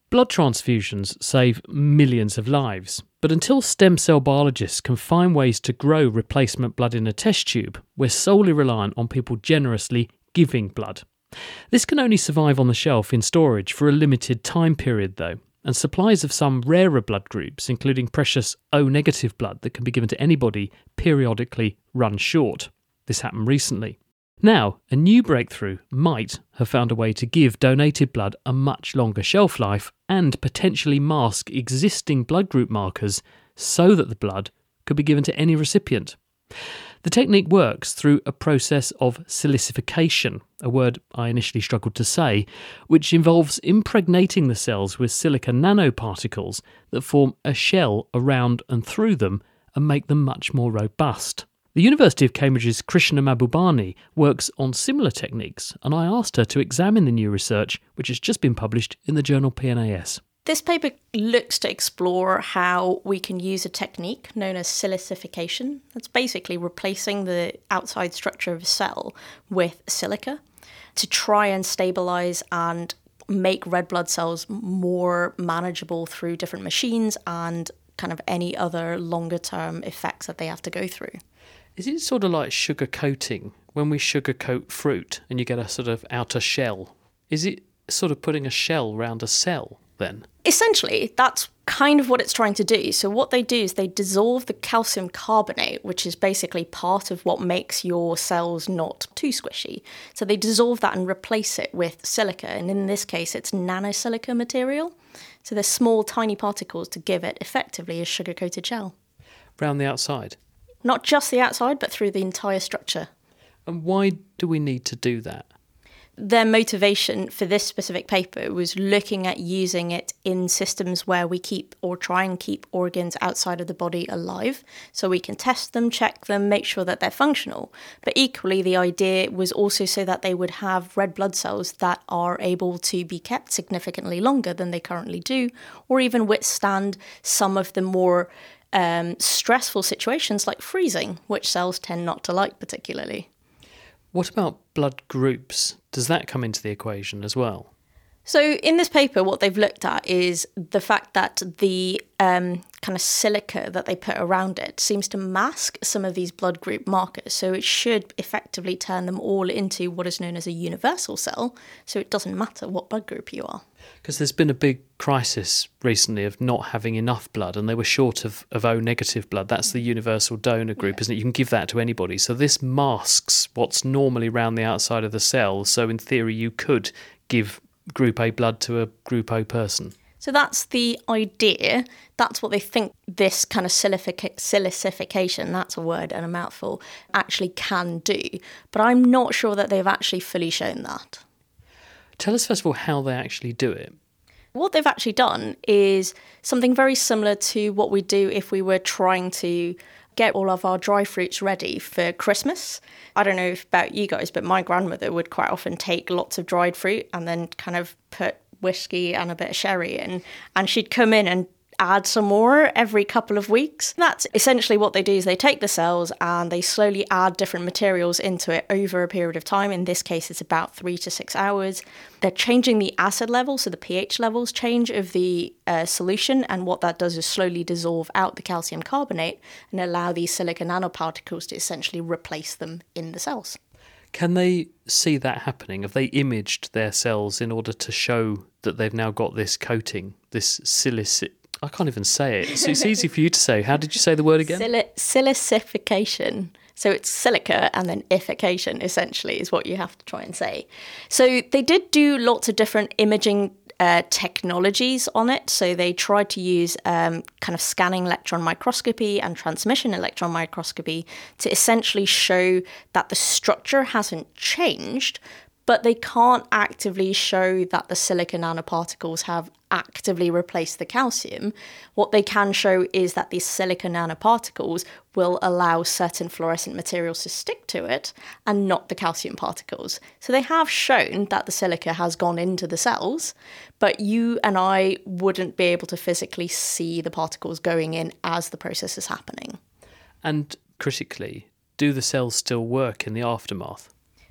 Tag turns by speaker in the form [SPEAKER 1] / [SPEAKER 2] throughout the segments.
[SPEAKER 1] Blood transfusions save millions of lives, but until stem cell biologists can find ways to grow replacement blood in a test tube, we're solely reliant on people generously giving blood. This can only survive on the shelf in storage for a limited time period though, and supplies of some rarer blood groups, including precious O-negative blood that can be given to anybody, periodically run short. This happened recently. Now, a new breakthrough might have found a way to give donated blood a much longer shelf life and potentially mask existing blood group markers so that the blood could be given to any recipient. The technique works through a process of silicification, a word I initially struggled to say, which involves impregnating the cells with silica nanoparticles that form a shell around and through them and make them much more robust. The University of Cambridge's Krishna Mahbubani works on similar techniques, and I asked her to examine the new research, which has just been published in the journal PNAS.
[SPEAKER 2] This paper looks to explore how we can use a technique known as silicification. That's basically replacing the outside structure of a cell with silica to try and stabilise and make red blood cells more manageable through different machines and kind of any other longer term effects that they have to go through.
[SPEAKER 1] Is it sort of like sugar coating? When we sugar coat fruit and you get a sort of outer shell, is it sort of putting a shell around a cell then?
[SPEAKER 2] Essentially, that's kind of what it's trying to do. So what they do is they dissolve the calcium carbonate, which is basically part of what makes your cells not too squishy. So they dissolve that and replace it with silica. And in this case, it's nanosilica material. So they're small, tiny particles to give it effectively a sugar-coated shell.
[SPEAKER 1] Round the outside?
[SPEAKER 2] Not just the outside, but through the entire structure.
[SPEAKER 1] And why do we need to do that?
[SPEAKER 2] Their motivation for this specific paper was looking at using it in systems where we keep or try and keep organs outside of the body alive. So we can test them, check them, make sure that they're functional. But equally, the idea was also so that they would have red blood cells that are able to be kept significantly longer than they currently do, or even withstand some of the more stressful situations like freezing, which cells tend not to like particularly.
[SPEAKER 1] What about blood groups? Does that come into the equation as well?
[SPEAKER 2] So in this paper, what they've looked at is the fact that the kind of silica that they put around it seems to mask some of these blood group markers. So it should effectively turn them all into what is known as a universal cell. So it doesn't matter what blood group you are.
[SPEAKER 1] Because there's been a big crisis recently of not having enough blood, and they were short of O-negative blood. That's the universal donor group, isn't it? You can give that to anybody. So this masks what's normally around the outside of the cell. So in theory, you could give Group A blood to a Group O person.
[SPEAKER 2] So that's the idea. That's what they think this kind of silicification, that's a word and a mouthful, actually can do. But I'm not sure that they've actually fully shown that.
[SPEAKER 1] Tell us, first of all, how they actually do it.
[SPEAKER 2] What they've actually done is something very similar to what we do if we were trying to get all of our dry fruits ready for Christmas. I don't know about you guys, but my grandmother would quite often take lots of dried fruit and then kind of put whiskey and a bit of sherry in, and she'd come in and add some more every couple of weeks. That's essentially what they do, is they take the cells and they slowly add different materials into it over a period of time. In this case, it's about 3 to 6 hours. They're changing the acid level, so the pH levels change of the solution, and what that does is slowly dissolve out the calcium carbonate and allow these silica nanoparticles to essentially replace them in the cells.
[SPEAKER 1] Can they see that happening? Have they imaged their cells in order to show that they've now got this coating, this I can't even say it. It's easy for you to say. How did you say the word again?
[SPEAKER 2] Silicification. So it's silica and then ification, essentially, is what you have to try and say. So they did do lots of different imaging technologies on it. So they tried to use kind of scanning electron microscopy and transmission electron microscopy to essentially show that the structure hasn't changed, but they can't actively show that the silica nanoparticles have actively replaced the calcium. What they can show is that these silica nanoparticles will allow certain fluorescent materials to stick to it and not the calcium particles. So they have shown that the silica has gone into the cells, but you and I wouldn't be able to physically see the particles going in as the process is happening.
[SPEAKER 1] And critically, do the cells still work in the aftermath?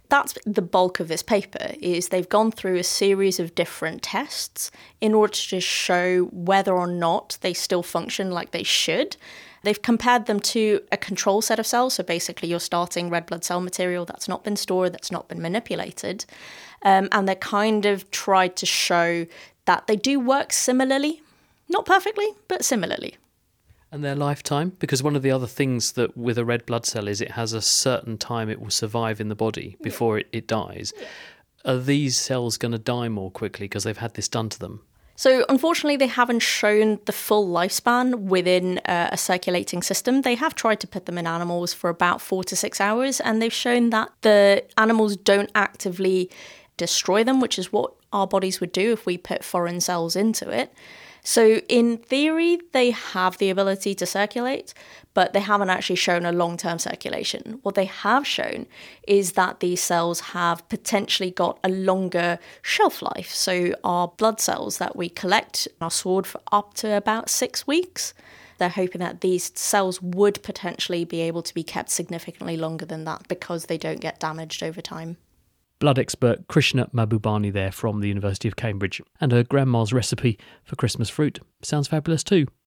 [SPEAKER 2] That's the bulk of this paper, is they've gone through a series of different tests in order to show whether or not they still function like they should. They've compared them to a control set of cells, so basically you're starting red blood cell material that's not been stored, that's not been manipulated, and they kind of tried to show that they do work similarly. Not perfectly, but similarly.
[SPEAKER 1] And their lifetime? Because one of the other things that with a red blood cell is it has a certain time it will survive in the body before it dies. Yeah. Are these cells going to die more quickly because they've had this done to them?
[SPEAKER 2] So unfortunately, they haven't shown the full lifespan within a circulating system. They have tried to put them in animals for about 4 to 6 hours, and they've shown that the animals don't actively destroy them, which is what our bodies would do if we put foreign cells into it. So in theory, they have the ability to circulate, but they haven't actually shown a long-term circulation. What they have shown is that these cells have potentially got a longer shelf life. So our blood cells that we collect are stored for up to about 6 weeks. They're hoping that these cells would potentially be able to be kept significantly longer than that because they don't get damaged over time.
[SPEAKER 1] Blood expert Krishna Mahbubani there from the University of Cambridge. And her grandma's recipe for Christmas fruit. Sounds fabulous too.